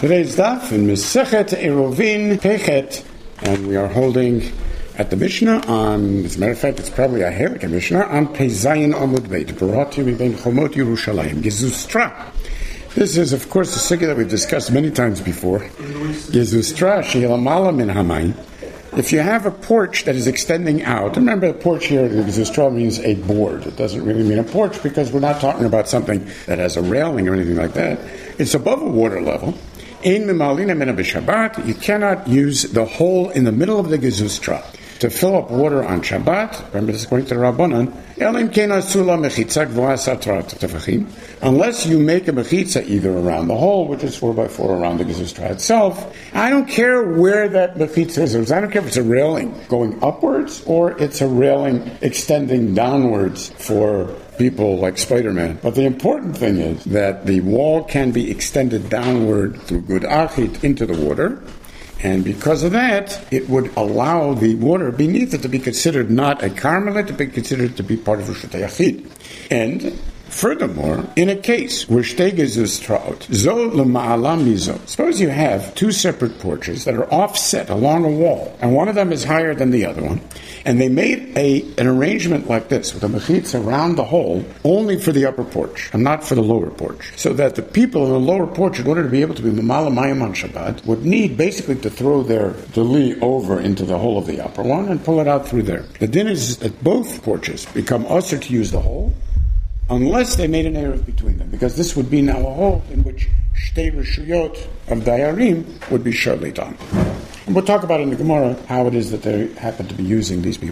Today's daf in Masechet Eruvin Pechet, and we are holding at the Mishnah on, as a matter of fact, it's probably a Halakha Mishnah, on Pezayin Amud Beit, Barati Mibein Chomot Yerushalayim, Gezustra. This is, of course, a sugya that we've discussed many times before. Gezustra she'elamala min hamayim. If you have a porch that is extending out, remember the porch here, the Gezustra means a board. It doesn't really mean a porch because we're not talking about something that has a railing or anything like that. It's above a water level. You cannot use the hole in the middle of the Gezustra to fill up water on Shabbat. Remember, this is according to the Rabbanan. Unless you make a mechitza either around the hole, which is 4x4 around the Gezustra itself. I don't care where that mechitza is. I don't care if it's a railing going upwards or it's a railing extending downwards for people like Spider-Man. But the important thing is that the wall can be extended downward through good achit into the water. And because of that, it would allow the water beneath it to be considered not a carmelit, to be considered to be part of Rishut HaYachid. And furthermore, in a case where shtei gezustra, zo l'ma'alam mizo, suppose you have two separate porches that are offset along a wall, and one of them is higher than the other one, and they made an arrangement like this, with a mechitza around the hole, only for the upper porch, and not for the lower porch, so that the people in the lower porch, in order to be able to be mamala mayim on Shabbat, would need basically to throw their deli over into the hole of the upper one, and pull it out through there. The din is that both porches become usher to use the hole, unless they made an eruv between them, because this would be now a hole in which shtei reshuyot of dayarim would be surely done. And we'll talk about in the Gemara how it is that they happen to be using these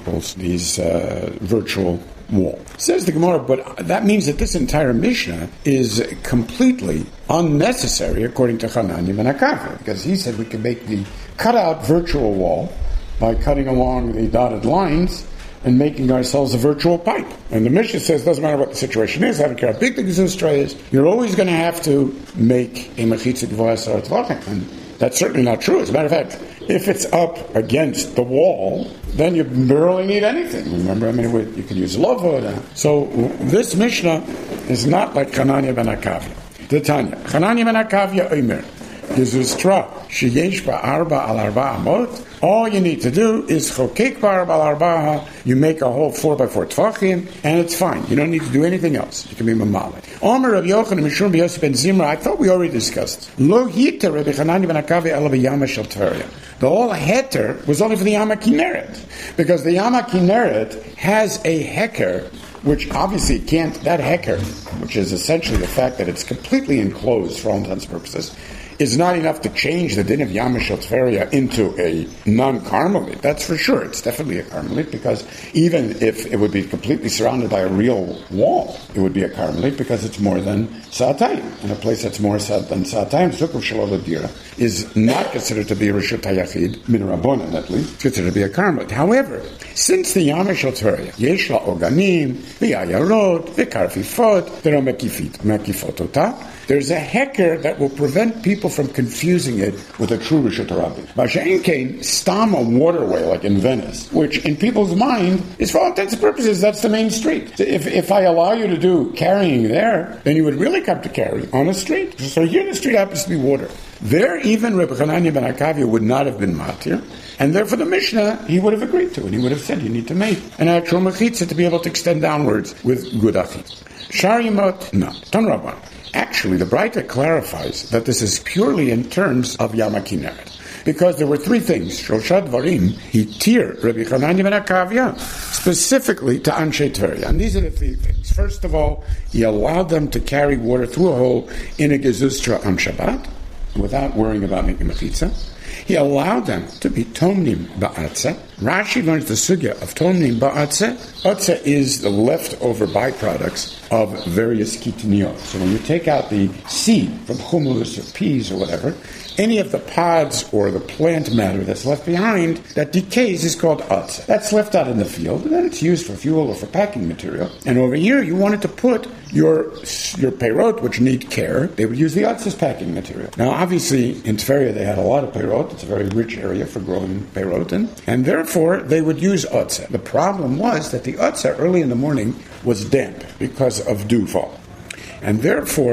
virtual wall. Says the Gemara, but that means that this entire Mishnah is completely unnecessary according to Hanani ben Akavya, because he said we can make the cutout virtual wall by cutting along the dotted lines and making ourselves a virtual pipe. And the Mishnah says, doesn't matter what the situation is, I don't care how big the Gezustra is, you're always going to have to make a mechitza gvoha sarat vachem. And that's certainly not true. As a matter of fact, if it's up against the wall, then you barely need anything. Remember, you can use lavod. So this Mishnah is not like Hanani ben Akavya. The Tanya, Hanani ben Akavya omer, Gezustra sheyesh ba'arba al arba amot. All you need to do is chokek ba'arba al arba. You make a whole 4x4 tvachim, and it's fine. You don't need to do anything else. You can be mamalit. Omer Rabbi Yochanan Mishum B'Yosef ben Zimra. I thought we already discussed. Lo hiter Rabbi Hanani ben Akavya ela b'yama shel Tveria. The whole heter was only for the Yama Kinneret, because the Yama Kinneret has a heker, which obviously can't. That heker, which is essentially the fact that it's completely enclosed for all intents and purposes, is not enough to change the din of Yama Shel Tveria into a non-Carmelite. That's for sure. It's definitely a Carmelite, because even if it would be completely surrounded by a real wall, it would be a Carmelite, because it's more than Sa'atayim. In a place that's more than Sa'atayim, Zukav Shalol Adira is not considered to be a Rishut HaYachid, min Rabbanan at least, it's considered to be a Carmelite. However, since the Yama Shel Tveria, Yesh La Oganim, V'ayarot, V'karfifot, V'ro Mekifotota, there's a heker that will prevent people from confusing it with a true Rishut HaRabbi. Masha'en Kain, stam a waterway like in Venice, which in people's mind is, for all intents and purposes, that's the main street. So if I allow you to do carrying there, then you would really come to carry on a street. So here the street happens to be water. There, even Rebbe Hanani ben Akavya would not have been matir, and therefore the Mishnah, he would have agreed to it. He would have said, you need to make an actual mechitza to be able to extend downwards with good achit. Shar Yimot, no. Ton Rabban. Actually, the Braita clarifies that this is purely in terms of Yama Kinneret, because there were three things. Shloshad Dvarim, he tir Rabbi Hanani ben Akavya, specifically to Anshe Tveria. And these are the three things. First of all, he allowed them to carry water through a hole in a Gezustra on Shabbat, without worrying about making mechitza. He allowed them to be tomnim ba'atzeh. Rashi learns the sugya of tomnim ba'atzeh. Atzeh is the leftover byproducts of various kitniot. So when you take out the seed from hummus or peas or whatever, any of the pods or the plant matter that's left behind that decays is called atzeh. That's left out in the field, and then it's used for fuel or for packing material. And over here, you wanted to put your peirot, which need care. They would use the atzeh's packing material. Now, obviously, in Tveria, they had a lot of peirot. It's a very rich area for growing peirot in, and therefore, they would use atzeh. The problem was that the atzeh early in the morning was damp because of dewfall. And therefore,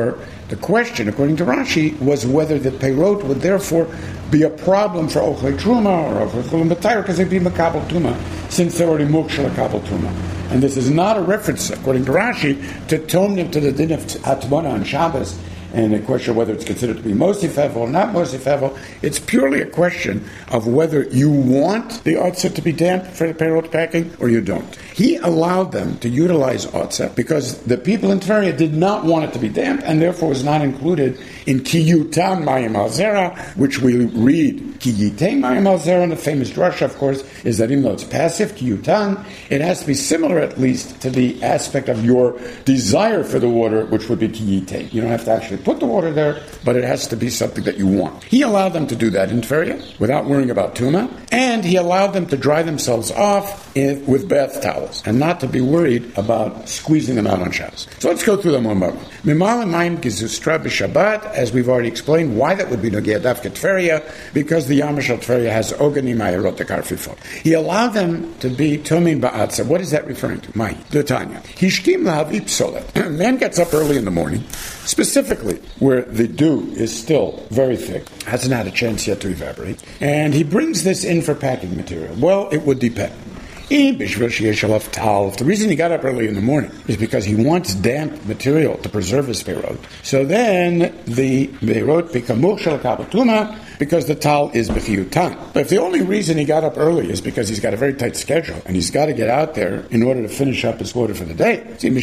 The question, according to Rashi, was whether the peirot would therefore be a problem for Ochlei Truma or Ochlei Chulim B'Taira because they'd be Makabel Tuma, since they're already Mukshal Makabel Tuma. And this is not a reference, according to Rashi, to tone them to the din of Hatmona on Shabbos, and a question of whether it's considered to be Mosif Hevel or not Mosif Hevel. It's purely a question of whether you want the Otzah to be damp for the peirot packing or you don't. He allowed them to utilize Otzah because the people in Tveria did not want it to be damp and therefore was not included in Kiyutan Mayim Al Zera, which we read Kiyitei Mayim Al Zera. And the famous drasha, of course, is that even though it's passive, Kiyutan, it has to be similar at least to the aspect of your desire for the water, which would be Kiyitei. You don't have to actually put the water there, but it has to be something that you want. He allowed them to do that in Tveria without worrying about Tuma, and he allowed them to dry themselves off with bath towels and not to be worried about squeezing them out on Shabbos. So let's go through them one by one. Mimala Mayim Gizustra b'Shabbat, as we've already explained, why that would be Nogea Dafka Tveria, because the Yamashal Tveria has Oganim Ayarot Karfifot. He allowed them to be Tumim Ba'atza. What is that referring to? Mai, the Tanya. Hishkim Lahavi Psolet. Man gets up early in the morning, specifically where the dew is still very thick, hasn't had a chance yet to evaporate, and he brings this in for packing material. Well, it would depend. If the reason he got up early in the morning is because he wants damp material to preserve his peirot, so then the peirot become mukshal kabbatuma because the tal is b'chiyutan. But if the only reason he got up early is because he's got a very tight schedule and he's got to get out there in order to finish up his quota for the day,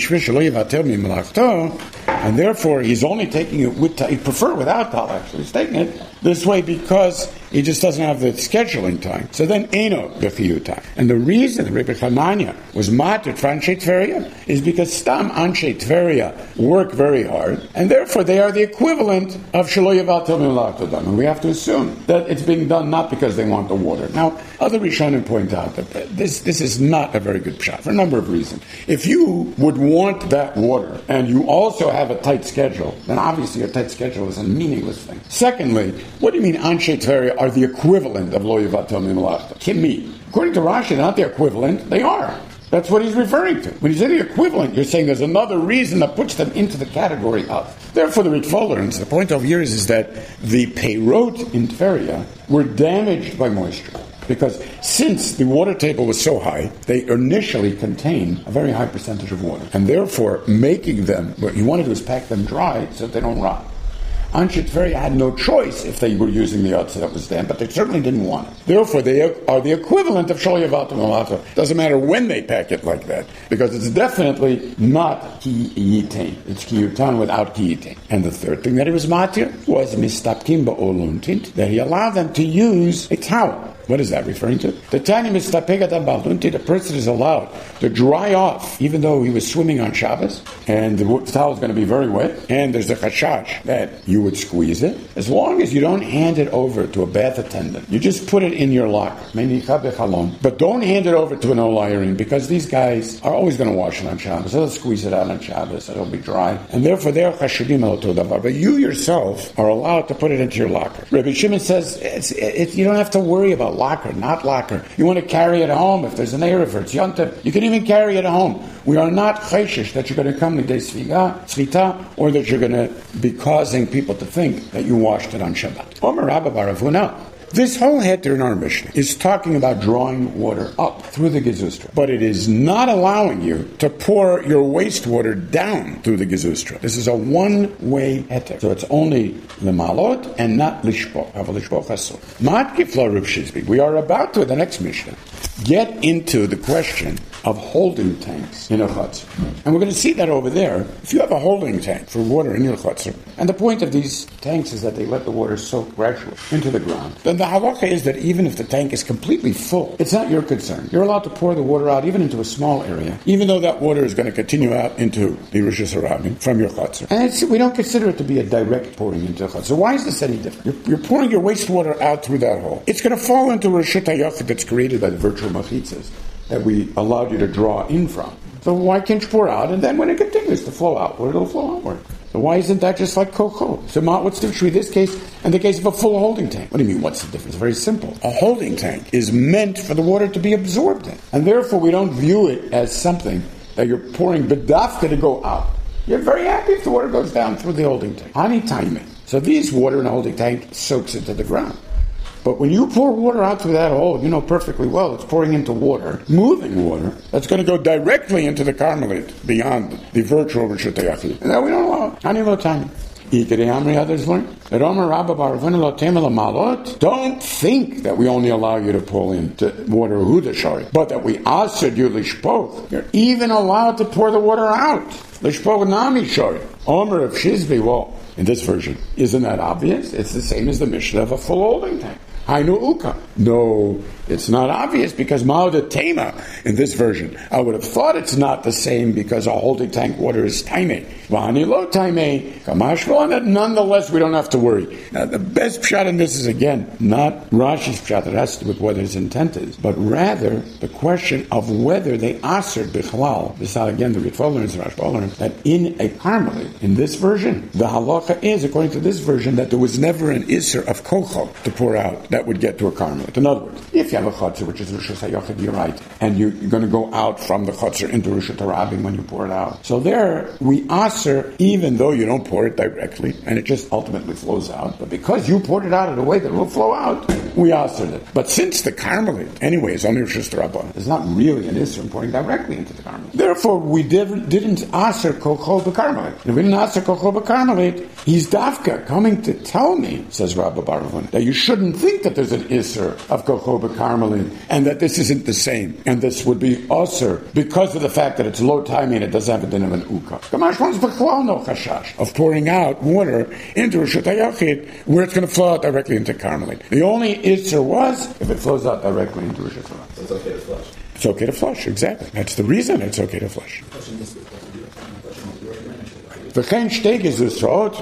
and therefore he's only taking it with tal. He'd prefer without tal, actually. He's taking it this way because he just doesn't have the scheduling time. So then Eino b'chiyutan. And the reason Rebbe Chananya was matir for Anshe Tveria is because Stam Anshe Tveria work very hard, and therefore they are the equivalent of Shelo Yaval Tel Milach Todam. And we have to assume that it's being done not because they want the water. Now, other Rishonim point out that this is not a very good pshat for a number of reasons. If you would want that water and you also have a tight schedule, then obviously a tight schedule is a meaningless thing. Secondly, what do you mean Anshe Tveria are the equivalent of Lo Yaval Tel Milach? Kimi. According to Rashi, they're not the equivalent, they are. That's what he's referring to. When you say the equivalent, you're saying there's another reason that puts them into the category of. Therefore, the Ritvolerans, the point of yours is that the peirot in Tveria were damaged by moisture. Because since the water table was so high, they initially contain a very high percentage of water. And therefore, making them, what you want to do is pack them dry so that they don't rot. Anshe Tveria had no choice if they were using the Otzah that was damp, but they certainly didn't want it. Therefore, they are the equivalent of Shol Yavatim Malacha. Doesn't matter when they pack it like that, because it's definitely not Ki Yitain. It's Ki Yutan without Ki Yitain. And the third thing that he was matir was Mistapkim Ba'oluntint, that he allowed them to use a towel. What is that referring to? The tiny mistapegatam balunti, the person is allowed to dry off, even though he was swimming on Shabbos, and the towel is going to be very wet, and there's a chashash that you would squeeze it, as long as you don't hand it over to a bath attendant. You just put it in your locker, but don't hand it over to an olayirin, because these guys are always going to wash it on Shabbos. They'll squeeze it out on Shabbos, it'll be dry, and therefore they are chashudim al todavar. But you yourself are allowed to put it into your locker. Rabbi Shimon says you don't have to worry about locker, not locker. You want to carry it home if there's an Erev or it's Yontif. You can even carry it home. We are not chayshish that you're going to come with Svita or that you're going to be causing people to think that you washed it on Shabbat. Omer Rabba bar Avuna. This whole heter in our Mishnah is talking about drawing water up through the Gezustra. But it is not allowing you to pour your wastewater down through the Gezustra. This is a one-way heter. So it's only lemalot and not lishpoch. We are about to, the next Mishnah, get into the question of holding tanks in a chutzner. And we're going to see that over there. If you have a holding tank for water in your chutzner, and the point of these tanks is that they let the water soak gradually into the ground, then the halacha is that even if the tank is completely full, it's not your concern. You're allowed to pour the water out even into a small area, even though that water is going to continue out into the Rishus Harabim from your chutzner. And we don't consider it to be a direct pouring into the chutzner. So why is this any different? You're pouring your wastewater out through that hole. It's going to fall into Rishut HaYachid that's created by the virtual machitzas that we allowed you to draw in from. So why can't you pour out, and then when it continues to flow outward, it'll flow outward? So why isn't that just like cocoa? So what's the difference between this case and the case of a full holding tank? What do you mean, what's the difference? Very simple. A holding tank is meant for the water to be absorbed in. And therefore we don't view it as something that you're pouring bedafka to go out. You're very happy if the water goes down through the holding tank. Honey timing. So these water in the holding tank soaks into the ground. But when you pour water out through that hole, you know perfectly well it's pouring into water, moving water, that's going to go directly into the Carmelite, beyond the virtual Rishut HaYachid. And that we don't allow. Honey low timing. Others learn that don't think that we only allow you to pull into water hudashari, but that we asad you lishpoch. You're even allowed to pour the water out. Lishpoch nami shari. Omer of Shizbi. Well, in this version, isn't that obvious? It's the same as the Mishnah of a full holding tank. Hainu uka. No, it's not obvious because Ma'oda Tema in this version. I would have thought it's not the same because a holding tank water is taime. V'hani lo taime. Kamashva, and nonetheless we don't have to worry. Now the best pshat in this is again not Rashi's pshat that has to do with what his intent is, but rather the question of whether they aser bichlal. This is again the Ritva learns, Rashba learns that in a Carmelite, in this version, the halacha is according to this version that there was never an iser of kocho to pour out that would get to a Carmelite. In other words, if you have a chotzer, which is Rishus HaYachid, you're right, and you're going to go out from the chotzer into Rishut HaRabim when you pour it out. So there, we aser, even though you don't pour it directly, and it just ultimately flows out, but because you poured it out in a way that it will flow out, we aser it. But since the Carmelite, anyway, is only Rishus HaRabim, it's not really an iser pouring directly into the Carmelite. Therefore, we didn't aser kochol b'Carmelite. If we didn't aser kochol b'Carmelite, he's dafka coming to tell me, says Rabbi Baruch, that you shouldn't think that there's an iser of kochol b'Carmelite, and that this isn't the same, and this would be usher because of the fact that it's low timing and it doesn't have a din of an uka. Kamash wants b'chlal no chashash of pouring out water into Rishut HaYachid where it's going to flow out directly into Carmelite. The only isser was if it flows out directly into Rishut HaYachid. So it's okay to flush. It's okay to flush, exactly. That's the reason it's okay to flush. V'chein shtei gezusrot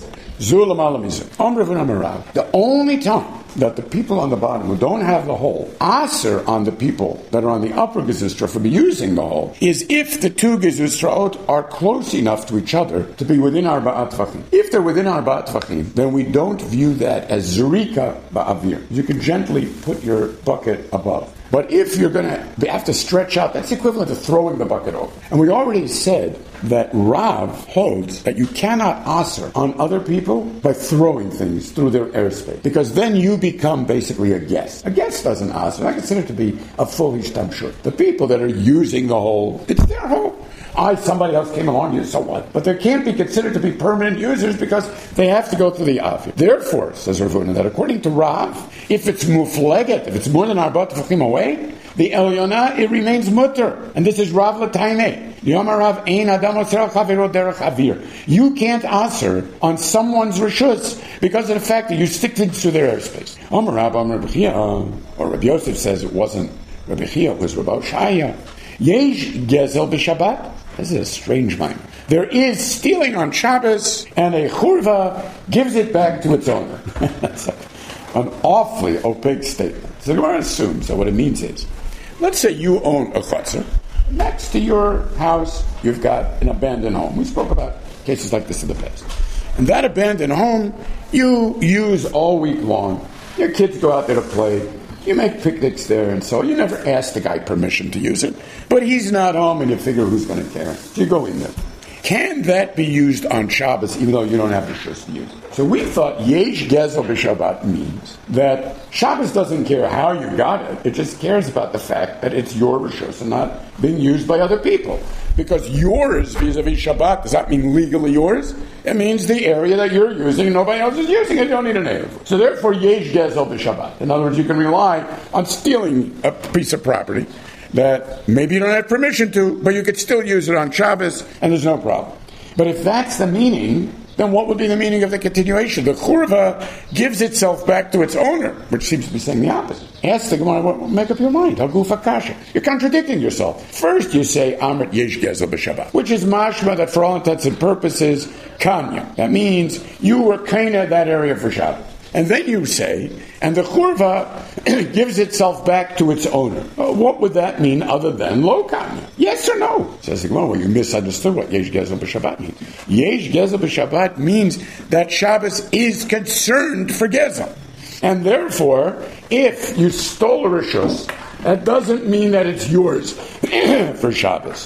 zu l'mala mizeh. Omrav v'namarav. The only time that the people on the bottom who don't have the hole aser on the people that are on the upper gezustra from using the hole is if the two gezustraot are close enough to each other to be within arba'at tvachim. If they're within arba'at tvachim, then we don't view that as zurika ba'avir. You can gently put your bucket above. But if you're going to have to stretch out, that's equivalent to throwing the bucket over. And we already said that Rav holds that you cannot aser on other people by throwing things through their airspace. Because then you become basically a guest. A guest doesnn't aser. I consider it to be a full ishtamshut. The people that are using the hole, it's their hole. Somebody else came along, so what? But they can't be considered to be permanent users because they have to go through the avir. Therefore, says Rav Huna, that according to Rav, if it's mufleget, if it's more than arbat tefachim away, the Elyona, it remains mutter. And this is Rav L'Taimeh. Yomar Rav ein adam osel chavero derech avir. You can't answer on someone's rishus because of the fact that you stick things through their airspace. Amar Rav, Amar Rabbi Chia, or Rabbi Yosef says it wasn't Rabbi Chia, it was Rabbi Shaya. Yesh gezel b'Shabbat. This is a strange mind. There is stealing on Shabbos, and a churva gives it back to its owner. That's an awfully opaque statement. So the Gemara assumes that what it means is, let's say you own a chutzner. Next to your house, you've got an abandoned home. We spoke about cases like this in the past. And that abandoned home, you use all week long. Your kids go out there to play. You make picnics there, and so you never ask the guy permission to use it. But he's not home, and you figure who's going to care. So you go in there. Can that be used on Shabbos, even though you don't have the shus to use it? So we thought Yesh Gezel b'Shabbat means that Shabbos doesn't care how you got it. It just cares about the fact that it's your rishus and not being used by other people. Because yours vis-a-vis Shabbat, does that mean legally yours? It means the area that you're using and nobody else is using it. You don't need an Erev. So therefore, Yesh Gezel b'Shabbat. In other words, you can rely on stealing a piece of property that maybe you don't have permission to, but you could still use it on Shabbos, and there's no problem. But if that's the meaning, then what would be the meaning of the continuation? The churva gives itself back to its owner, which seems to be saying the opposite. Ask the Gemara, make up your mind. Hagufa kasha. You're contradicting yourself. First you say, Amrit Yesh Gezel b'Shabbat, which is mashma that for all intents and purposes, kanya. That means you were kaina that area for Shabbat. And then you say, and the churva gives itself back to its owner. What would that mean other than lo kanya? Yes or no? Says the Gemara, well, you misunderstood what Yesh Gezel b'Shabbat means. Yesh Gezel b'Shabbat means that Shabbos is concerned for Gezel. And therefore, if you stole a rishus, that doesn't mean that it's yours for Shabbos.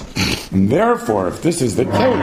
And therefore, if this is the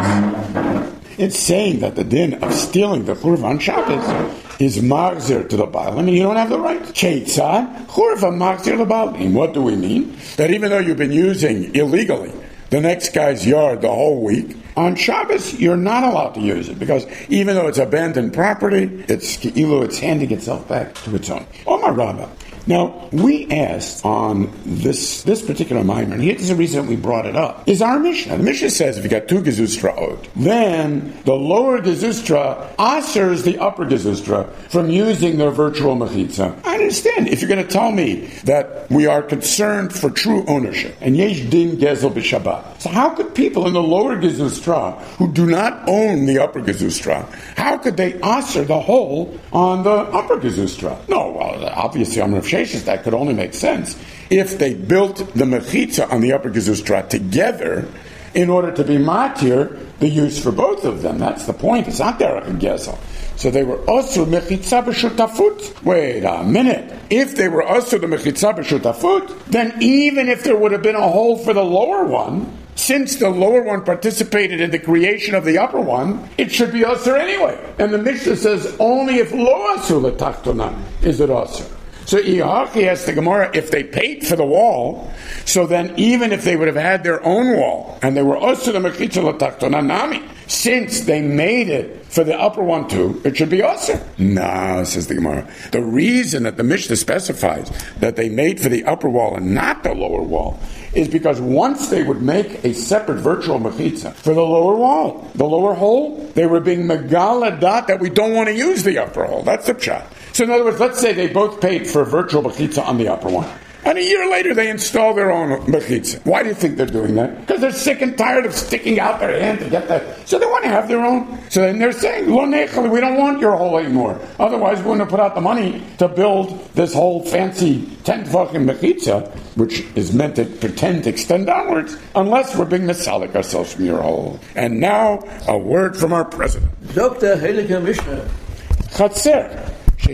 case, it's saying that the din of stealing the churva on Shabbos is marzir to the Baal. I mean, you don't have the right. Keitzad, churva marzir lebalim. What do we mean? That even though you've been using illegally the next guy's yard the whole week, on Shabbos, you're not allowed to use it, because even though it's abandoned property, it's handing itself back to its owner. Omar Rabbah. Now, we asked on this particular mimer, and here's the reason we brought it up, is our Mishnah. The Mishnah says if you got two gezustra, then the lower gezustra asers the upper gezustra from using their virtual mechitza. I understand. If you're going to tell me that we are concerned for true ownership, and yesh din gezel b'Shabbat, so how could people in the lower gezustra who do not own the upper gezustra, how could they aser the whole on the upper gezustra? No, well, obviously I'm Rav that could only make sense if they built the mechitza on the upper gezustra together in order to be matir the use for both of them. That's the point. It's not derech and gezel. So they were also mechitza b'shutafut. Wait a minute. If they were also the mechitza b'shutafut, then even if there would have been a hole for the lower one, since the lower one participated in the creation of the upper one, it should be usher anyway. And the Mishnah says only if lo asu l'tachtona is it usher. So Iyachi asks the Gemara, if they paid for the wall, so then even if they would have had their own wall, and they were also the mechitza l'tachtona nami, since they made it for the upper one too, it should be also. No, says the Gemara. The reason that the Mishnah specifies that they made for the upper wall and not the lower wall is because once they would make a separate virtual mechitza for the lower wall, the lower hole, they were being megaladat that we don't want to use the upper hole. That's the pshat. So in other words, let's say they both paid for a virtual mechitza on the upper one. And a year later, they install their own mechitza. Why do you think they're doing that? Because they're sick and tired of sticking out their hand to get that. So they want to have their own. So then they're saying, Lo nechali, we don't want your hole anymore. Otherwise, we wouldn't have put out the money to build this whole fancy 10 fucking mechitza, which is meant to pretend to extend downwards, unless we're being mesalik ourselves from your hole. And now, a word from our president. Dr. Heilige Mishnah. Chatzer.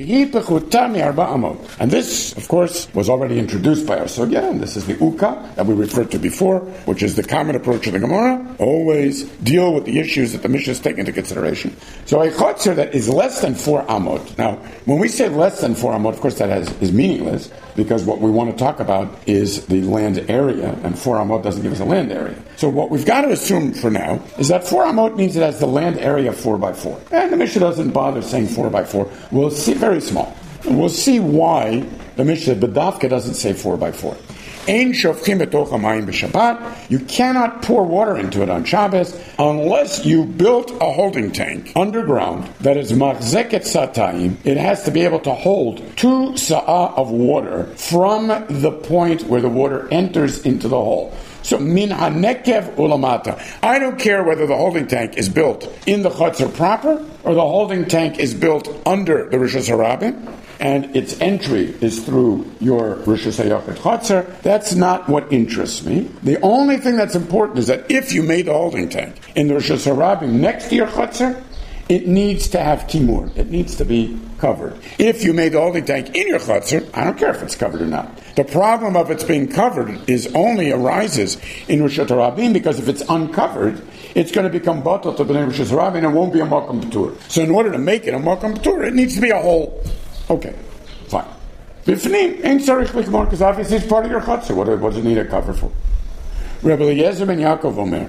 And this, of course, was already introduced by our Sugya, and this is the Uka that we referred to before, which is the common approach of the Gemara. Always deal with the issues that the Mishnah is taking into consideration. So a chotzer that is less than 4 amot. Now, when we say less than 4 amot, of course that is meaningless, because what we want to talk about is the land area, and 4 amot doesn't give us a land area. So what we've got to assume for now is that 4 amot means it has the land area of 4 by 4. And the Mishnah doesn't bother saying 4 by 4. We'll see, very small. And we'll see why the Mishnah B'davka doesn't say 4 by 4. Ein shofchim betoch hamayim b'Shabbat. You cannot pour water into it on Shabbos unless you built a holding tank underground that is machzeket satayim. It has to be able to hold 2 sa'ah of water from the point where the water enters into the hole. So min hanekev ulamata. I don't care whether the holding tank is built in the chutzner proper or the holding tank is built under the Rishus Harabim, and its entry is through your Rishus HaYachid chutzner. That's not what interests me. The only thing that's important is that if you made the holding tank in the Rishus Harabim next to your chutzner, it needs to have kimur. It needs to be covered. If you made the holding tank in your chutzner, I don't care if it's covered or not. The problem of its being covered only arises in Rishus Harabim, because if it's uncovered, it's going to become batal to b'nei Rishus Harabim and it won't be a makam p'tur. So in order to make it a makam p'tur, it needs to be a hole. Okay, fine. B'fnim, ain't tzarich likmor, because obviously it's part of your chutzner. What does it need a cover for? Rebbe Eliezer ben Yaakov Omer,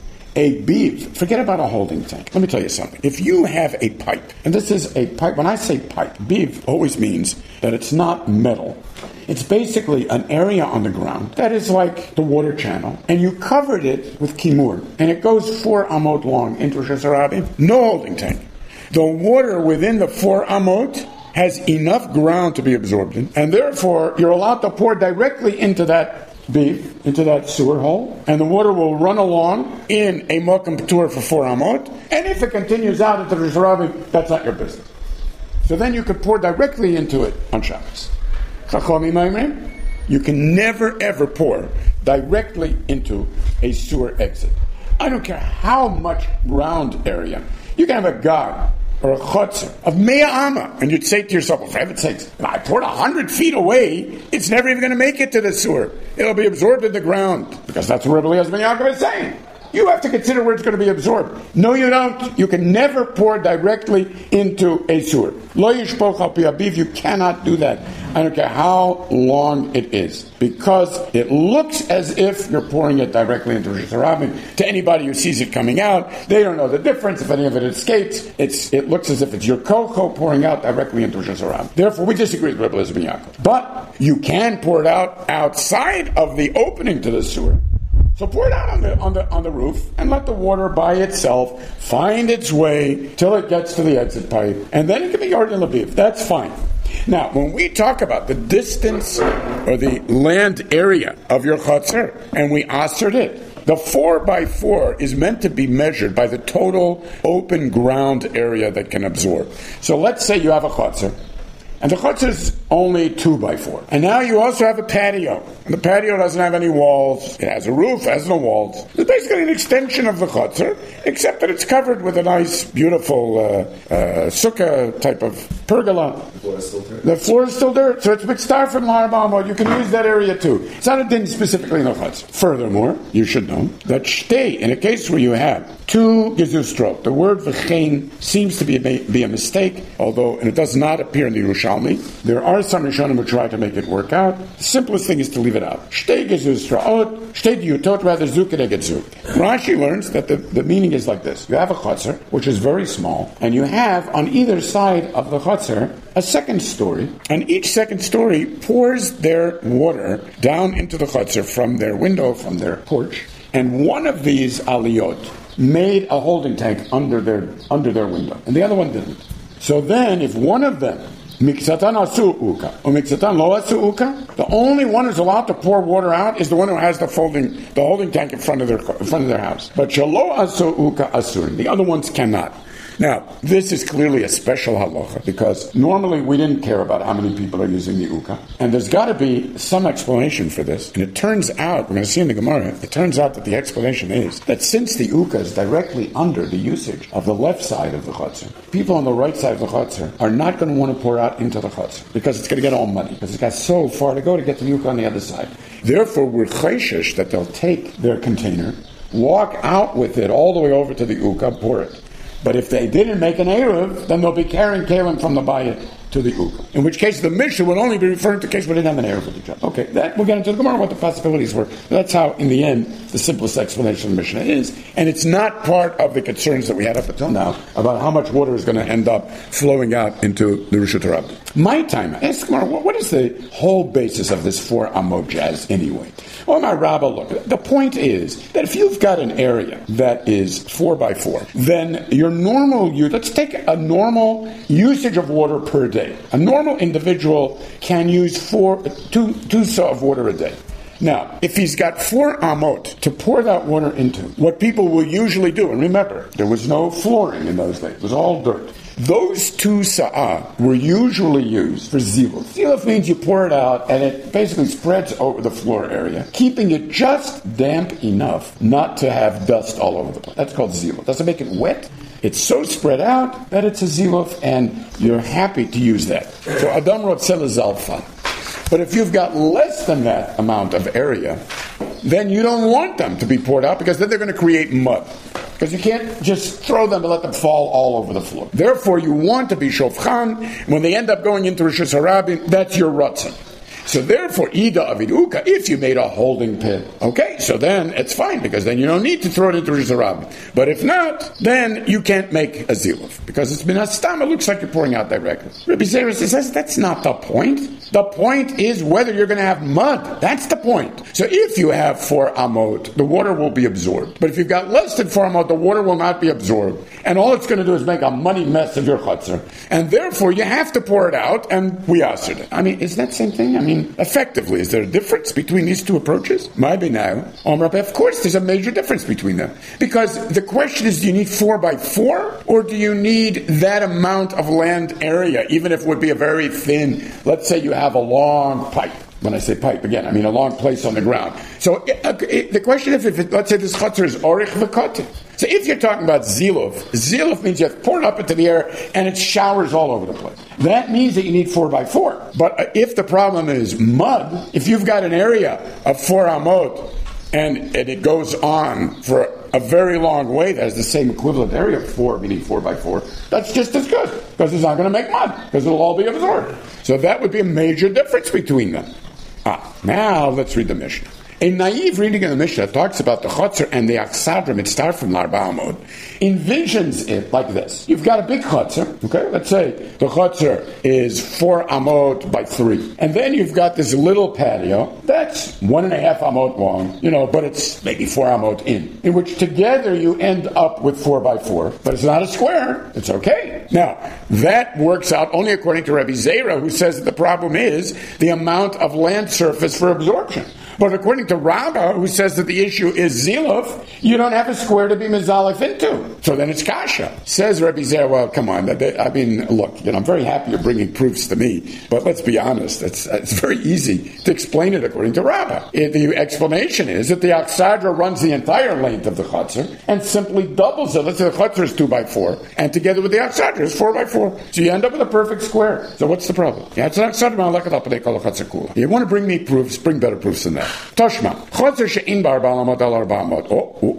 a biv, forget about a holding tank. Let me tell you something. If you have a pipe, and this is a pipe, when I say pipe, biv always means that it's not metal. It's basically an area on the ground that is like the water channel, and you covered it with kimur, and it goes 4 amot long into Rishus Harabim. No holding tank. The water within the 4 amot has enough ground to be absorbed in, and therefore you're allowed to pour directly into that beef, into that sewer hole, and the water will run along in a makam p'tur for 4 amot, and if it continues out into the Rishus Harabim, that's not your business. So then you could pour directly into it on Shabbos. You can never ever pour directly into a sewer exit. I don't care how much ground area. You can have a gag or a chutzner of mea amma, and you'd say to yourself, well, for heaven's sakes, if I poured 100 feet away, it's never even going to make it to the sewer. It'll be absorbed in the ground, because that's what Rebbe Eliezer ben Yaakov is saying. you have to consider where it's going to be absorbed. No, you don't. You can never pour directly into a sewer. Lo yishpoch al pi abiv, you cannot do that. I don't care how long it is, because it looks as if you're pouring it directly into Rosh Hashanah. To anybody who sees it coming out, they don't know the difference. If any of it escapes, it looks as if it's your cocoa pouring out directly into Rosh Hashanah. Therefore, we disagree with Rebbe Eliezer ben Yaakov. But you can pour it out outside of the opening to the sewer. So pour it out on the roof and let the water by itself find its way till it gets to the exit pipe, and then it can be yard in Lviv. That's fine. Now, when we talk about the distance or the land area of your chutzner, and we assert it, the 4x4 is meant to be measured by the total open ground area that can absorb. So let's say you have a chutzner, and the chutzner is only 2x4. And now you also have a patio. And the patio doesn't have any walls. It has a roof, has no walls. It's basically an extension of the chutzner, except that it's covered with a nice, beautiful sukkah type of pergola. The floor is still dirt. So it's mitzvah from Harabamot. You can use that area too. It's not a din specifically in the chutzner. Furthermore, you should know that shtei, in a case where you have two gezustrot, the word v'chein seems to be a mistake, although and it does not appear in the Yerushalmi. There are some Rishonim who try to make it work out. The simplest thing is to leave it out. Shtei gezustrot, shtei diutot, rather zuk and zuk. Rashi learns that the meaning is like this. You have a chutzner, which is very small, and you have on either side of the chutzner a second story, and each second story pours their water down into the chutzner from their window, from their porch, and one of these aliyot made a holding tank under their window, and the other one didn't. So then, if one of them, miksatan asu uka, or miksatan lo asu uka, the only one who's allowed to pour water out is the one who has the holding tank in front of their house. But shalo asu uka asur, the other ones cannot. Now, this is clearly a special halacha, because normally we didn't care about how many people are using the uka, and there's got to be some explanation for this. And it turns out, we're going to see in the Gemara, it turns out that the explanation is that since the uka is directly under the usage of the left side of the chutzner, people on the right side of the chutzner are not going to want to pour out into the chutzner, because it's going to get all muddy, because it's got so far to go to get the uka on the other side. Therefore, we're chayshish that they'll take their container, walk out with it all the way over to the uka, pour it. But if they didn't make an Eruv, then they'll be carrying Kalim from the Bayit to the Uka. In which case, the Mishnah would only be referring to case where they didn't have an Eruv with each other. Okay, we'll get into the Gemara what the possibilities were. That's how, in the end, the simplest explanation of the Mishnah is. And it's not part of the concerns that we had up until now about how much water is going to end up flowing out into the Rishut Rabbah. My time, ask Gemara, what is the whole basis of this 4 amot jazz anyway? Well, my Rabbah, look, the point is that if you've got an area that is 4x4, then your normal use, let's take a normal usage of water per day. A normal individual can use two saw of water a day. Now, if he's got 4 amot to pour that water into, what people will usually do, and remember, there was no flooring in those days, it was all dirt. Those 2 sa'ah were usually used for ziluf. Ziluf means you pour it out and it basically spreads over the floor area, keeping it just damp enough not to have dust all over the place. That's called ziluf. Doesn't make it wet. It's so spread out that it's a ziluf, and you're happy to use that. So Adam Rotzel is alfa. But if you've got less than that amount of area, then you don't want them to be poured out, because then they're going to create mud. Because you can't just throw them and let them fall all over the floor. Therefore, you want to be shofchan. When they end up going into Rosh Hashanah, that's your ratzon. So therefore, Ida Avid Uka, if you made a holding pit, okay, so then it's fine, because then you don't need to throw it into Rosh Hashanah. But if not, then you can't make a ziluf, because it's been hastam, it looks like you're pouring out directly. Rabbi Zera says that's not the point. The point is whether you're going to have mud. That's the point. So if you have 4 amot, the water will be absorbed. But if you've got less than 4 amot, the water will not be absorbed. And all it's going to do is make a muddy mess of your chutzner. And therefore, you have to pour it out, and we answered it. I mean, is that the same thing? I mean, effectively, is there a difference between these 2 approaches? Maybe now. Of course, there's a major difference between them. Because the question is, do you need 4x4? Or do you need that amount of land area, even if it would be a very thin, let's say you have a long pipe. When I say pipe, again, I mean a long place on the ground. So the question is, let's say this chutzner is orich v'kotin. So if you're talking about ziluf means you have to pour it up into the air and it showers all over the place. That means that you need 4x4. But if the problem is mud, if you've got an area of 4 amot and it goes on for a very long way that has the same equivalent area of 4, meaning 4 by 4, that's just as good, because it's not going to make mud, because it'll all be absorbed. So that would be a major difference between them. Now let's read the Mishnah. A naive reading of the Mishnah talks about the Chotzer and the Achsadra Mitztar from L'Arba Amot, envisions it like this. You've got a big Chotzer, okay? Let's say the Chotzer is 4 Amot by 3. And then you've got this little patio that's 1.5 Amot long, but it's maybe 4 Amot in which together you end up with 4 by 4. But it's not a square. It's okay. Now, that works out only according to Rabbi Zera, who says that the problem is the amount of land surface for absorption. But according to Rabbah, who says that the issue is ziluf, you don't have a square to be mezalef into. So then it's kasha. Says Rabbi Zera, well, come on. Look, I'm very happy you're bringing proofs to me, but let's be honest. It's very easy to explain it according to Rabbah. The explanation is that the Achsadra runs the entire length of the Chotzer and simply doubles it. Let's say the Chotzer is 2 by 4, and together with the Achsadra is 4 by 4. So you end up with a perfect square. So what's the problem? You want to bring me proofs, bring better proofs than that. Toshma. Chotzer she'in b'arba amot al arba amot.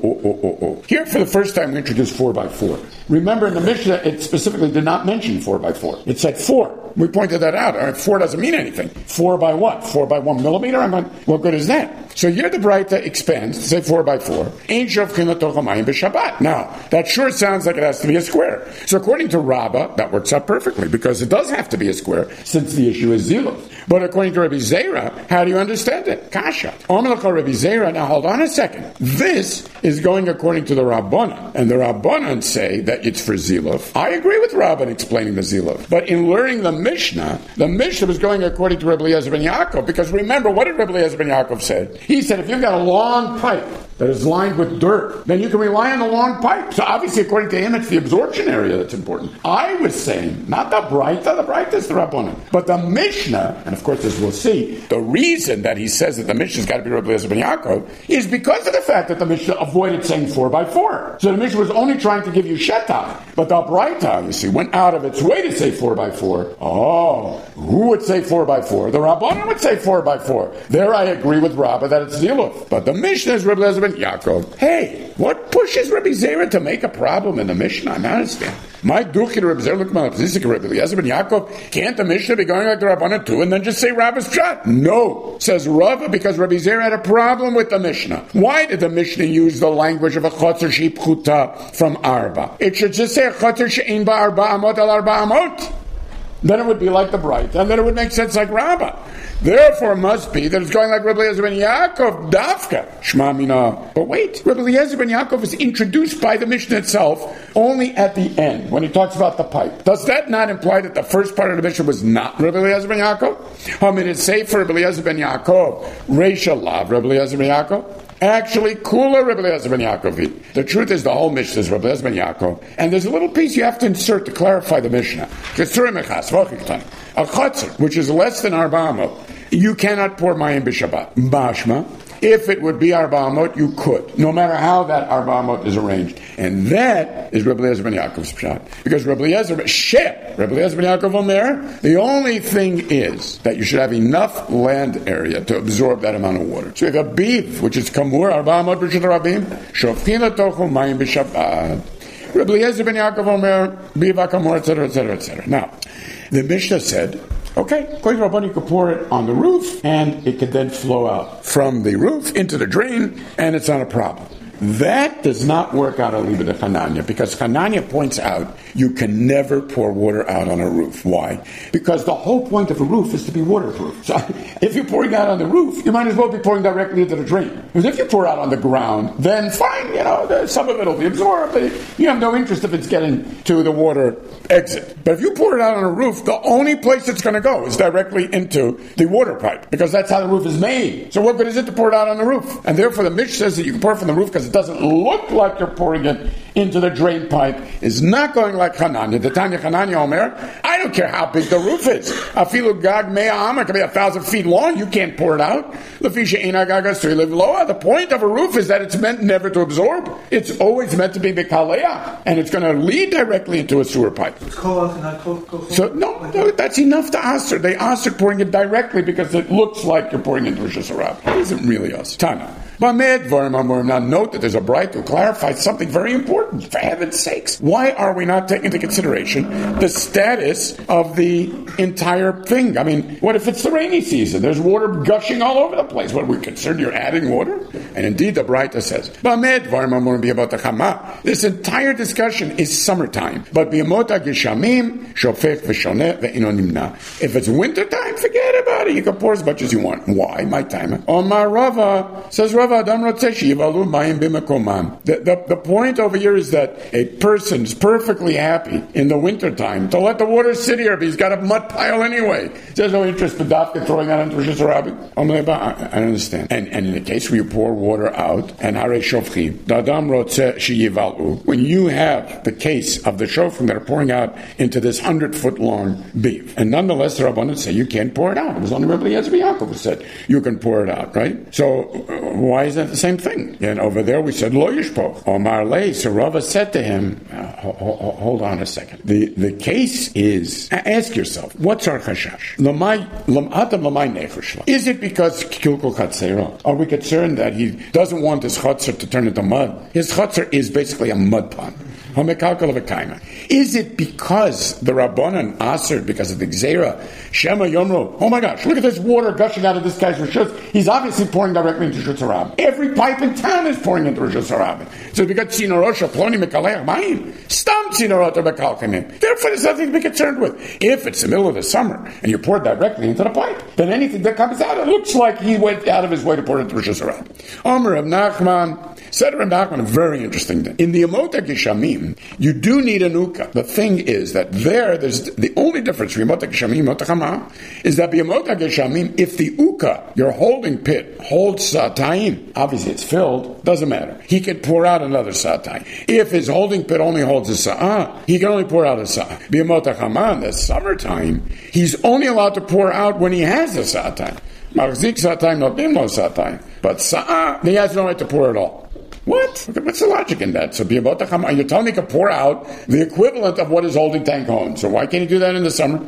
Here, for the first time, we introduced 4 by 4. Remember, in the Mishnah, it specifically did not mention 4 by 4. It said 4. We pointed that out. All right, 4 doesn't mean anything. 4 by what? 4 by 1 millimeter? What good is that? So here the Braita expands to say 4 by 4. Ein shofchin latoch hamayim b'Shabbat. Now, that sure sounds like it has to be a square. So according to Rabbah, that works out perfectly, because it does have to be a square, since the issue is ziluf. But according to Rabbi Zera, how do you understand it? Kasha. Omelach Rabbi Zera. Now hold on a second. This is going according to the Rabbanan, and the Rabbanan say that it's for ziluf. I agree with Rabbah explaining the ziluf, but in learning the Mishnah was going according to Rabbi Eliezer ben Yaakov, because remember, what did Rabbi Eliezer ben Yaakov say? He said, if you've got a long pipe that is lined with dirt, then you can rely on the long pipe. So obviously, according to him, it's the absorption area that's important. I was saying, not the Braita is the Rabbanan, but the Mishnah, and of course, as we'll see, the reason that he says that the Mishnah's got to be Rabbi Eliezer ben Yaakov is because of the fact that the Mishnah avoided saying 4 by 4. So the Mishnah was only trying to give you Shetach, but the Braita, you see, went out of its way to say 4 by 4. Oh, who would say 4 by 4? The Rabbanan would say 4 by 4. There I agree with Rabbah that it's ziluf. But the Mishnah is Rabbi Eliezer ben Yaakov. Hey, what pushes Rabbi Zera to make a problem in the Mishnah? I don't understand. My duchi to Rabbi Zera, look at my position, Rabbi Eliezer ben Yaakov. Can't the Mishnah be going like the Rabbanan too and then just say Rabbah's pshat? No, says Rabbah, because Rabbi Zera had a problem with the Mishnah. Why did the Mishnah use the language of a chotzer she'ipchuta from Arba? It should just say a chotzer she'in ba'arba amot al arba amot. Then it would be like the Bright, and then it would make sense like Rabbah. Therefore, it must be that it's going like Rabbi Eliezer ben Yaakov, Dafka, Shma Mina. But wait, Rabbi Eliezer ben Yaakov is introduced by the Mishnah itself only at the end, when he talks about the pipe. Does that not imply that the first part of the Mishnah was not Rabbi Eliezer ben Yaakov? Did it say for Rabbi Eliezer ben Yaakov, Reisha Lav Rabbi Eliezer ben Yaakov? Actually, Kula Rabbi Eliezer ben Yaakov. The truth is, the whole Mishnah is Rabbi Eliezer ben Yaakov, and there's a little piece you have to insert to clarify the Mishnah. A chotzer, which is less than arba amot, you cannot pour mayim b'Shabbat. Bashma, if it would be arba amot, you could, no matter how that arba amot is arranged. And that is Rabbi Eliezer ben Yaakov's pshat. Because Rabbi Eliezer ben Yaakov on there, the only thing is that you should have enough land area to absorb that amount of water. So you have a beef, which is kamur, arba amot b'shut rabim, shofchin latochu mayim b'Shabbat. Rabbi Eliezer ben Yaakov omer, biva kamur, etc., etc., etc. Now, the Mishnah said, okay, according to Rabbanan, you could pour it on the roof, and it could then flow out from the roof into the drain, and it's not a problem. That does not work out Aliba de Hananya, because Hananya points out you can never pour water out on a roof. Why? Because the whole point of a roof is to be waterproof. So if you're pouring out on the roof, you might as well be pouring directly into the drain. Because if you pour out on the ground, then fine, some of it will be absorbed, but you have no interest if it's getting to the water exit. But if you pour it out on a roof, the only place it's going to go is directly into the water pipe, because that's how the roof is made. So what good is it to pour it out on the roof? And therefore the Mishnah says that you can pour it from the roof because it doesn't look like you're pouring it into the drain pipe, is not going like Hananya. The Tanya Hananya Omer, I don't care how big the roof is. Afilu gag mea amar, it can be 1,000 feet long, you can't pour it out. The point of a roof is that it's meant never to absorb. It's always meant to be Bekalea, and it's going to lead directly into a sewer pipe. So no, that's enough to Aser. They Aser pouring it directly because it looks like you're pouring into Rosh Hashanah. It isn't really us. Tana. Now note that there's a bright who clarifies something very important. For heaven's sakes, why are we not taking into consideration the status of the entire thing? I mean, what if it's the rainy season? There's water gushing all over the place. What, are we concerned you're adding water? And indeed, the Braita says, this entire discussion is summertime. But if it's wintertime, forget about it. You can pour as much as you want. Why? My time. Omar Rava says, the point over here is that a person's perfectly happy in the wintertime to let the water sit here, but he's got a mud pile anyway. There's no interest in throwing that into Rosh Hashanah. I don't understand. And in the case where you pour water out, and when you have the case of the shofrim that are pouring out into this 100-foot long beef, and nonetheless the Rabbanan say you can't pour it out. It was only Rabbi Eliezer Yaakov who said you can pour it out, right? So why is that the same thing? And over there we said lo yishpoch. Omar lei. So Rava said to him, hold on a second. The case is, ask yourself, what's our chashash? Is it because kilkul chatzera? Are we concerned that he doesn't want his chutzner to turn into mud? His chutzner is basically a mud pond. Is it because the Rabbanan Aser, because of the Gzeira, Shema Yomro, oh my gosh, look at this water gushing out of this guy's Rishus. He's obviously pouring directly into Rishus Harab. Every pipe in town is pouring into Rishus Harab. So because Tzinorosha, Ploni Mekalech Mayim, Stam Tzinorot Mekalchimim. Therefore, there's nothing to be concerned with. If it's the middle of the summer and you pour it directly into the pipe, then anything that comes out, it looks like he went out of his way to pour it into Rishus Harab. Omer of Nachman, said Reb Nachman, a very interesting thing. In the Yemot HaGeshamim, you do need an uka. The thing is that there's the only difference between Yemot HaGeshamim and Yemot HaChama is that the Yemot HaGeshamim, if the uka, your holding pit, holds sa'atayim, obviously it's filled, doesn't matter. He can pour out another sa'atayim. If his holding pit only holds a sa'ah, he can only pour out a sa'ah. Yemot HaChama, in the summertime, he's only allowed to pour out when he has a sa'atayim. Marzik sa'atayim, not bimlo sa'atayim. But sa'ah, he has no right to pour at all. What? What's the logic in that? So you're telling me to pour out the equivalent of what his holding tank holds. So why can't he do that in the summer?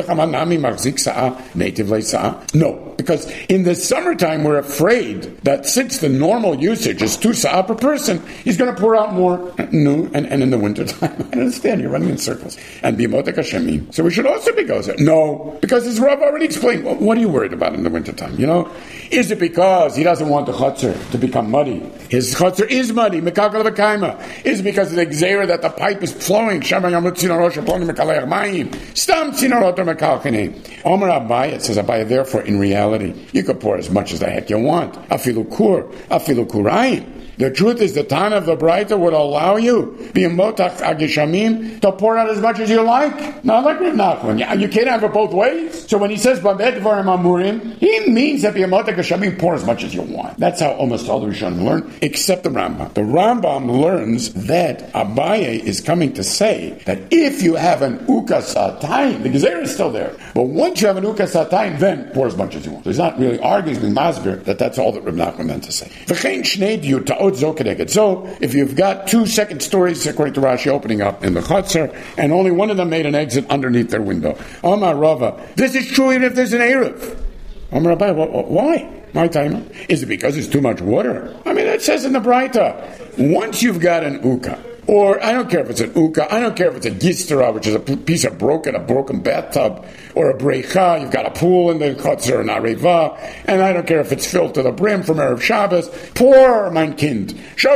No, because in the summertime we're afraid that since the normal usage is 2 sa'ah per person, he's going to pour out more. No, and in the wintertime, I understand, you're running in circles. And so we should also be gozer. No, because as Rav already explained, what are you worried about in the wintertime? You know, is it because he doesn't want the chutzner to become muddy? His chutzner is muddy. Mekakal v'kaima. Is it because of the gzeira that the pipe is flowing? Shama yamut tzinorosha ploni mekalech mayim. Stam tzinorot mekalchini. Omer Abaye, it says Abaye, therefore, in reality, you could pour as much as the heck you want. Afilu kurayim. The truth is, the Tana of the Braita would allow you, b'yemotach agishamim, to pour out as much as you like. Not like Rav Nachman. You can't have it both ways. So when he says b'med dvarim amurim, he means that b'yemotach agishamim, pour as much as you want. That's how almost all the Rishonim learn, except the Rambam. The Rambam learns that Abaye is coming to say that if you have an uka satayim, the gezer is still there. But once you have an uka satayim, then pour as much as you want. So he's not really arguing with Masber that that's all that Rav Nachman meant to say. V'chein shnei diyu ta'od. So if you've got 2 second stories, according to Rashi, opening up in the chutzner, and only one of them made an exit underneath their window. Omar Rava, this is true even if there's an Erev. Omar Rabbi, why? My time. Is it because there's too much water? I mean, it says in the Braita, once you've got an uka, or I don't care if it's an uka, I don't care if it's a gistera, which is a piece of a broken bathtub, or a breicha, you've got a pool in the chutzner, an areva, and I don't care if it's filled to the brim from Erev Shabbos. Pour, mein Kind.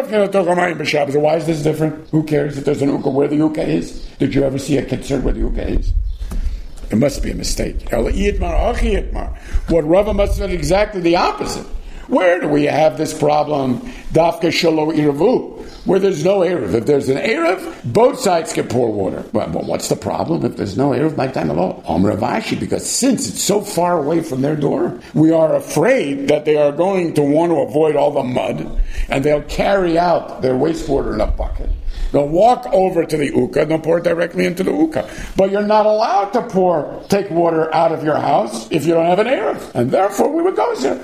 Why is this different? Who cares if there's an uka where the uka is? Did you ever see a concern where the uka is? It must be a mistake. What Rava must have said exactly the opposite. Where do we have this problem? Dafka shelo iravu, where there's no Erev. If there's an Erev, both sides can pour water. Well, what's the problem if there's no Erev by time at all? Rav Ashi, because since it's so far away from their door, we are afraid that they are going to want to avoid all the mud, and they'll carry out their wastewater in a bucket. They'll walk over to the uka and they'll pour it directly into the uka. But you're not allowed to take water out of your house if you don't have an Erev. And therefore we would go there.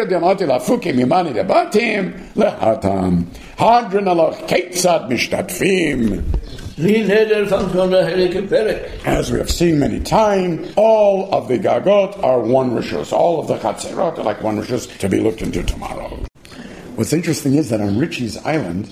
As we have seen many times, all of the gagot are one rishus. All of the chatzerot are like one rishus to be looked into tomorrow. What's interesting is that on Ritchie's Island,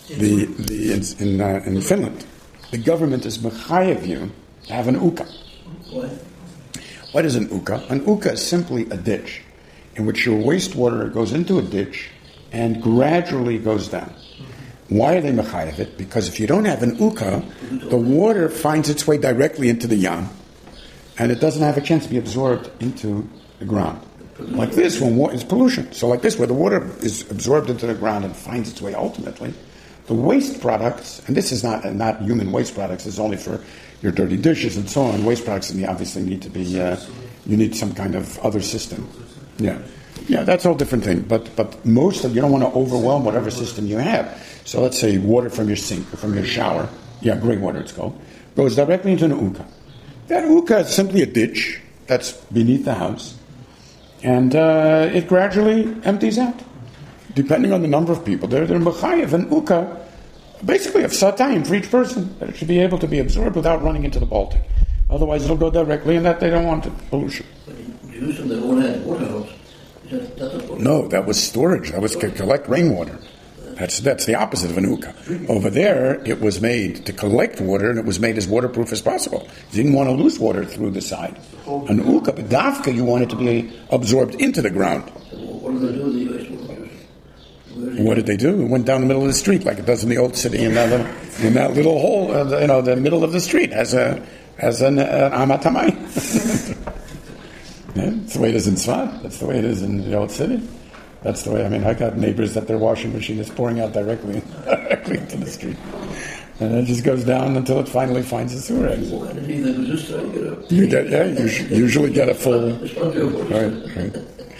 in Finland, the government is mechayev you to have an uka. What is an uka? An uka is simply a ditch in which your wastewater goes into a ditch and gradually goes down. Why are they mechayev it? Because if you don't have an uka, the water finds its way directly into the yam, and it doesn't have a chance to be absorbed into the ground. Like this, when it's pollution. So like this, where the water is absorbed into the ground and finds its way ultimately, the waste products, and this is not human waste products, it's only for your dirty dishes and so on. Waste products obviously need to be, you need some kind of other system. Yeah, that's a whole different thing. But most of, you don't want to overwhelm whatever system you have. So let's say water from your sink or from your shower, gray water it's called, goes directly into an uka. That uka is simply a ditch that's beneath the house, and it gradually empties out. Depending on the number of people, they're mechayev an uka, basically of satayim for each person, that it should be able to be absorbed without running into the Baltic. Otherwise, it'll go directly, and that they don't want pollution. But in Jerusalem, they all had water house. No, that was storage. That was to collect rainwater. That's the opposite of an uka. Over there, it was made to collect water, and it was made as waterproof as possible. You didn't want to lose water through the side. An uka, but dafka, you want it to be absorbed into the ground. What did they do with the wastewater? What did they do? It went down the middle of the street, like it does in the old city, in that little hole. The middle of the street has an amatamai. That's the way it is in Tzfat. That's the way it is in the old city. That's the way. I got neighbors that their washing machine is pouring out directly into the street, and it just goes down until it finally finds a sewer exit. You usually get a full. Right.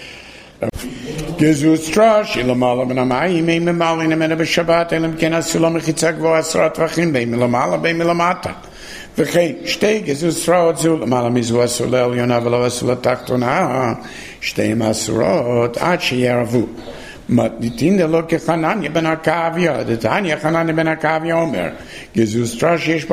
Gezustra shilamala b'namayim me'malin emena b'shabbat elam kena sulam mechitza gvoa asrat v'achim be'milamala be'milamata v'chein shtei gezustra odzu lamala mizu asulel yona v'lo asulat tachtona shtei masurot ad sheyaravu matnitin delo kechananya ben Akavia the Tanya Chananya ben Akavia omer gezustra shesh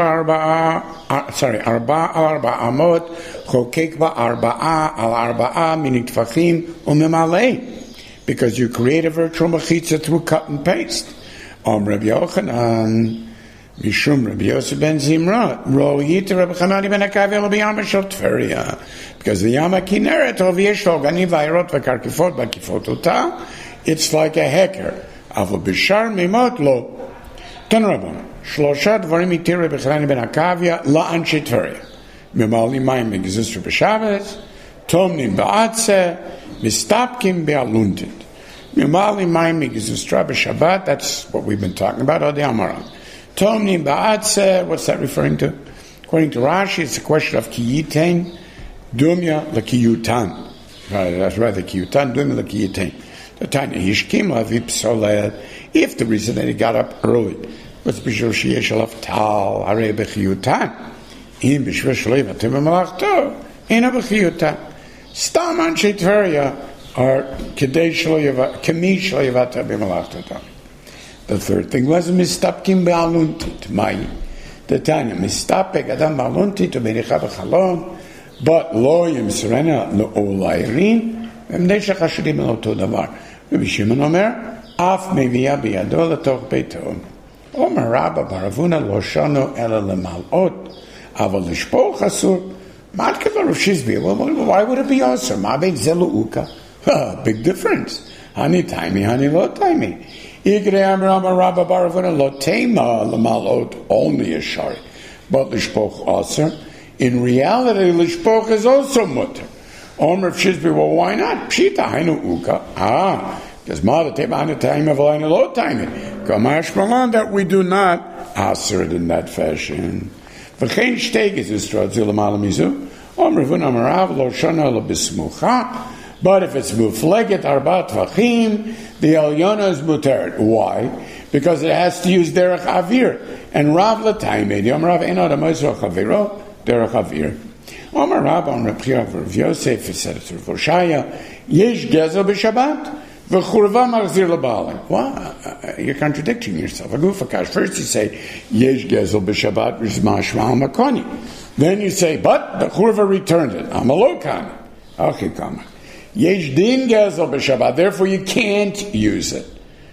arba al arba amot chokek ba arba'a al arba'a minit tfachim u'memalei. Because you create a virtual mechitza through cut and paste. Rabbi Yochanan, Mishum Rabbi Yosef ben Zimra, Ro Yita Rabbi Chanani ben Akavia Lo B'Yam Shel Tveria. Because the Yam HaKineret Ov Yesh Lo Ganiv V'Ayrot V'Karkifot B'Kifot Ota, it's like a hacker. Avol B'Shar Mimot Lo. Tan Rabban, Shlosha Dvarim Yitir Rabbi Chanani ben Akavia La Anshe Tveria. Mimali Mayim Megizistra B'Shabbos, Tomnim Ba'atze, Mistapkim Be'aluntit. Mimali Mayim Megizistra B'Shabbat, that's what we've been talking about, Odi Amaram. Tomnim Ba'atze, what's that referring to? According to Rashi, it's a question of Kiyitain, Dumya L'Kiyutan. That's right, the Kiyutan, Dumya L'Kiyutain. The Tanya Hishkim Lavi Psoled, if the reason that he got up early was B'Shur Sheyesh Alav Tal, Arei B'Kiyutan, Im B'Shur Shleiva Tima Malachto, Ina B'Kiyutan. Stam Anshe Tveria are Kedei Shleiva, Kemi Shleivata B'Malachto. The third thing was Mistapkim Be'aluntit, Mai. The Tanya, Mistapek Adam Be'aluntit, U'Bericha B'Chalon, but Lo Yim Serena L'Olairin, V'Mdei Shachashudim L'Oto Davar. Rabbi Shimon Omer, Af Mevia B'Yado L'Toch Beito. Omer Rabba Baravuna Lo Shano Ela L'Malot, Aval L'Shpoch Asur, why would it be awesome? Big difference. Hani taimi, hani lo taimi. Igre amrama rabba baravuna lo tema lamalot only a shari, but lishpoch also. In reality, lishpoch is also mutter. Omer Shizbi, well, why not? Pshita hainu uka. Because mother tema hani taimi v'lainu lo taimi. Kamash malan that we do not answer it in that fashion. V'chein shteg is Yisrael l'malam mizu. Omrevun amarav lo shana lo bismucha. But if it's mufleget arbat v'chim, the Elyona is muteret. Why? Because it has to use derech avir. And Rav l'taimei, the Omrav eno d'moizo chaviro, derech avir. Omarav on Reb Chia v'Rav Yosef, he said it to Rav Hoshaya, yesh gezel b'Shabbat. Wow, you're contradicting yourself. First you say, Yesh Gezel b'Shabbat v'Mashma Makoni. Then you say, but the Churva returned it. Amalokan. Okay, come on. Yesh Din Gezel b'Shabbat. Therefore you can't use it.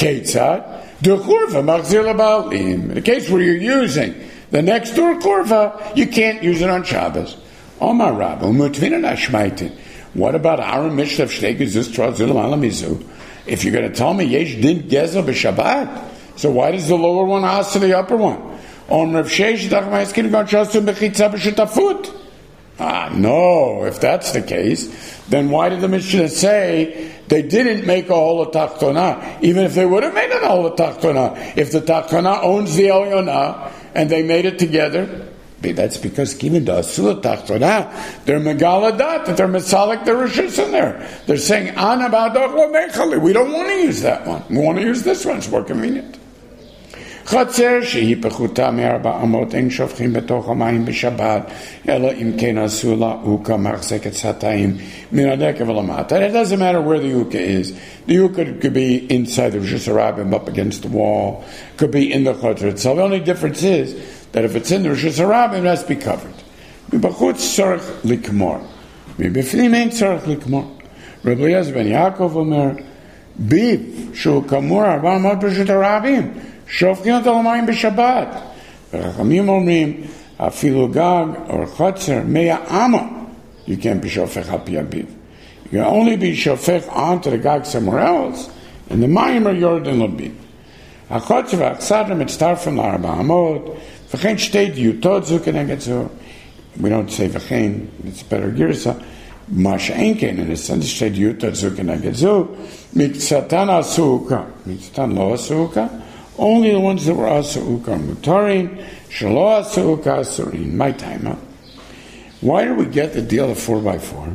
Ketzad, the churva machzir l'ba'alim. In the case where you're using the next door churva, you can't use it on Shabbos. Omar Rabba, umutvina nashmaitin. What about our Mishnah of Shtei Gezus Trazul Alamizu? If you're going to tell me Yesh Din Gezel b'Shabbat, so why does the lower one ask to the upper one? On Rav Sheish Dachmaiskin Gonchastum Bechitza b'Shetafut. No. If that's the case, then why did the Mishnah say they didn't make a hole of Tachtona? Even if they would have made a hole of Tachtona, if the Tachtona owns the Elyonah and they made it together. That's because given the Asula Tachtona, they're Megaladat, that they're Mesalik, the Rishis in there. They're saying, Ana Ba'adach Lo Mechali. We don't want to use that one. We want to use this one. It's more convenient. Chatzer shehi pechuta me'arba amot ein shofchim betoch hamayim b'Shabbat elo im ken asula uka machzeket satayim min hadekev l'mata. It doesn't matter where the uka is. The uka could be inside the Rishus Harabim up against the wall. Could be in the chatzer itself. The only difference is that if it's in the Rishus Harabim, it has to be covered. Mibachutz tzarich likmor. Mibifnim ein tzarich likmor. Rabbi Eliezer ben Yaakov omer biv shu kamur arba amot b'Rishus Harabim. Shofchin ot alamayim b'Shabbat. V'chachamim omrim afilu gag or chotzer meya ama. You can't be shofech al pi abiv. You can only be shofech onto the gag somewhere else, and the mayim are yordan l'biv. Hachotzer v'achsadra mitztar from the arba amot. V'chein shtei diyutot zu keneged zu. We don't say v'chein. It's better girsa. Masha enken in a sense shtei diyutot zu keneged zu. Miktsatan asuka. Miktsatan lo asuka. Only the ones that were asuka mutarin, shalo asuka asurin. My time up. Why do we get the deal of 4x4?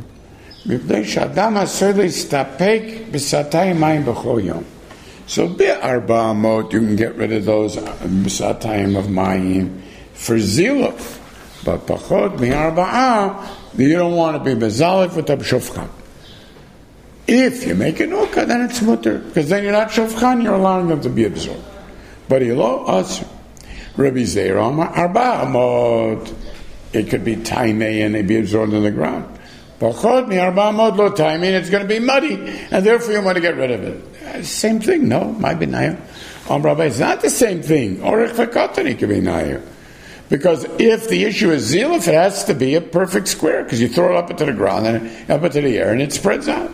So arba amot, you can get rid of those b'satayim of mayim for ziluf, but pachot mi arba'ah, you don't want to be bezalif with shofchan. If you make an uka, then it's mutter, because then you're not shofchan, you're allowing them to be absorbed. But ilo asr. Rabbi Zeir Amar arba amot. It could be taimei and they be absorbed in the ground. Pachot mi arba amot lo taimei, it's going to be muddy, and therefore you want to get rid of it. Same thing, no? My benayah. Rabbi, it's not the same thing. Orech v'katani could be nayah. Because if the issue is ziluf, it has to be a perfect square, because you throw it up into the ground and up into the air, and it spreads out.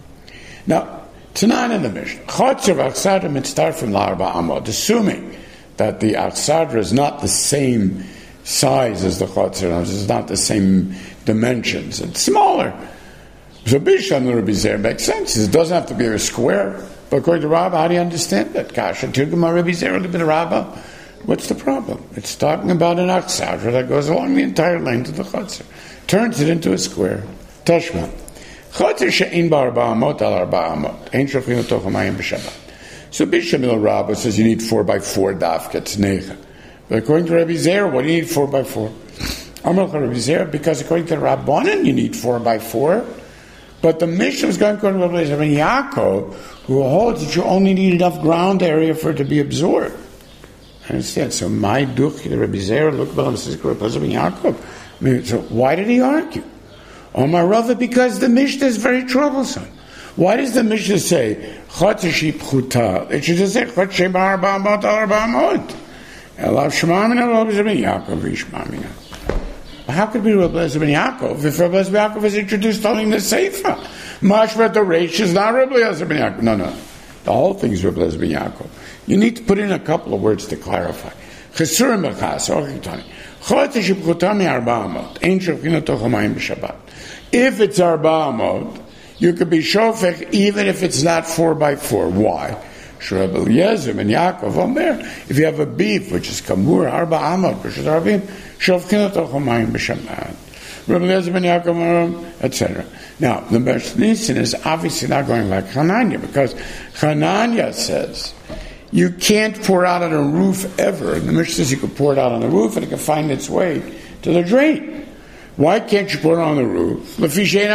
Now, Tanan in the Mishnah, Chotzer v'achsadra mitztar from l'arba amot, assuming that the achsadra is not the same size as the chotzer, it's not the same dimensions, it's smaller. So Bisham the Rabbi Zeir makes sense. It doesn't have to be a square. But according to Rabbah, how do you understand that? Kasha Tirguma Rabbi Zeir a little bit of Rabbah. What's the problem? It's talking about an achsadra that goes along the entire length of the chotzer, turns it into a square. Tashma. Chotzer she'in ba'arba amot al arba amot. Ein shofchin otoch hamayim b'Shabbat. So Bisham the Rabbah says you need 4x4 dafka tznecha. But according to Rabbi Zeir, what do you need 4x4? Amar Rabbi Zeir, because according to Rabbanan, you need 4x4. But the Mishnah is going according to Rabbi Eliezer ben Yaakov, who holds that you only need enough ground area for it to be absorbed. I understand. So my duch, the Rabbi Zeir, look at him, says Rabbi Eliezer ben Yaakov. So why did he argue? Omar Rava, because the Mishnah is very troublesome. Why does the Mishnah say Chotzer shi pchuta? It should just say Chotzer ba'arba amot al arba amot. Elav shemamina Rabbi Eliezer ben Yaakov v'ishmamina. How could it be Rabbi Eliezer ben Yaakov if Rabbi Eliezer ben Yaakov is introduced only in the Seifa? Mashvat the Reish is not Rabbi Eliezer ben Yaakov. No. The whole thing is Rabbi Eliezer ben Yaakov. You need to put in a couple of words to clarify. Chesurim b'chas, ochitani. Chotzer shepchuta mi-arba amot. Ein shofchin otoch hamayim b'Shabbat. If it's arba amot, you could be shofech even if it's not 4x4. Why? Rabbi Eliezer ben Yaakov Omer, if you have a beef which is kamur arba amot, which is arbim, shofchin otoch hamayim b'Shabbat. Rabbi Eliezer ben Yaakov Omer, etc. Now, the Beis Nissen is obviously not going like Hananya, because Hananya says you can't pour out on a roof ever. And the Mishnah says you can pour it out on the roof and it can find its way to the drain. Why can't you put it on the roof? The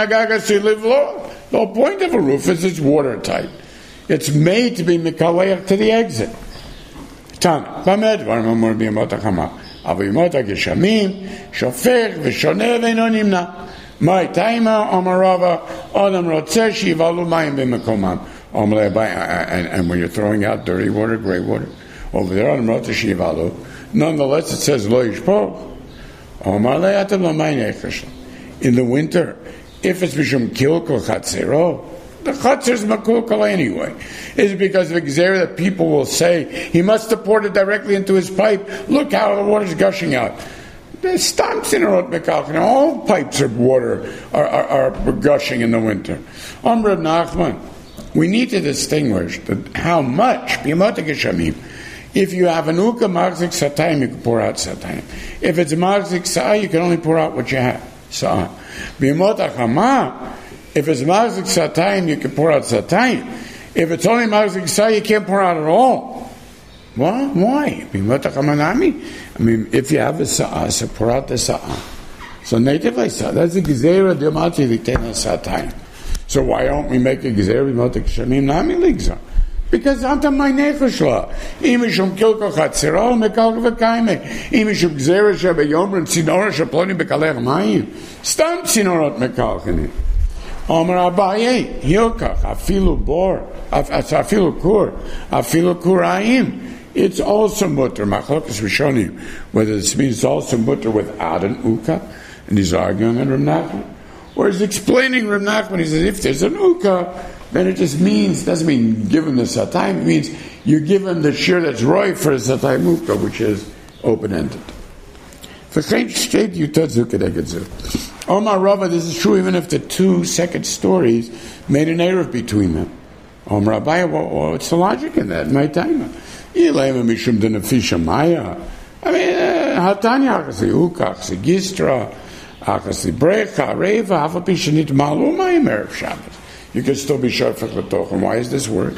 whole point of a roof is it's watertight. It's made to be mikaleach to the exit. Tana, Bamed, Varmamur Bimotachama, Avimota Geshamim, Shofech, Vishone, Venonimna, My Taima, Amarava, Adam Rotzeshi, Valumayim Bimakomam. And when you're throwing out dirty water, gray water, over there on Rota Shivalu, nonetheless it says Lo Yishpoch. In the winter, if it's Mishum Kilkul Chatzero, the Chatzir is Makulkal anyway. It's because of Gzera that people will say, he must have poured it directly into his pipe. Look how the water's gushing out. The stumps in Rot Mekalkin, all pipes of water are gushing in the winter. Reb Nachman, we need to distinguish how much, if you have an uka magzik satayim, you can pour out satayim. If it's magzik sa'ah, you can only pour out what you have. Sa'ah. B'yemot hachama, if it's magzik satayim, you can pour out satayim. If it's only magzik sa'ah, you can't pour out at all. Well, why? B'yemot hachama nami? If you have a sa'ah, so pour out the sa'ah. So natively sa'ah. That's the gzeira d'yomati l'tena satayim. So why don't we make a gzeira b'yemot hachashamim nami ligzah? Because anta my nechashla, imishum kilko chatzirol mekalko v'kaime, imishum gzera shebeyomrim tzinora sheploni bekalech mayim, stam tzinorot mekalkeni. Omer Abaye hilkach afilu bor, afilu kurayim. It's also mutter. Machlokas Rishonim, whether this means also mutter without an uka, and he's arguing on Reb Nachman, or he's explaining Reb Nachman. He says if there's an uka, then it just means, doesn't mean give him the satayim, it means you give him the shir that's right for the satayim mukta, which is open-ended. Omar Rava, this is true even if the two second stories made an eruv between them. Omar Abaye, well, what's the logic in that? My time. Mishum de nefisha maya. Hatanya achasi uka, achasi gistra, achasi brecha, reva, hafapi shenit malu mayim erev Shabbos. You can still be shafach l'tochen. Why is this word?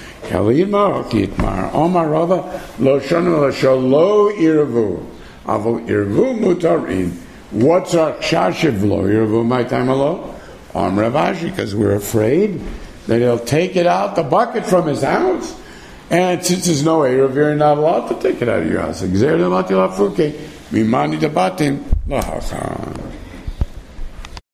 Omar Rava lo shonu lo iravu avol iravu mutarin. What's our chashiv lo iravu my time alone? Rav Ashi, because we're afraid that he'll take it out the bucket from his house, and since there's no irav, you're not allowed to take it out of your house. Gzer de mati lafuke mimani debatim lahachan.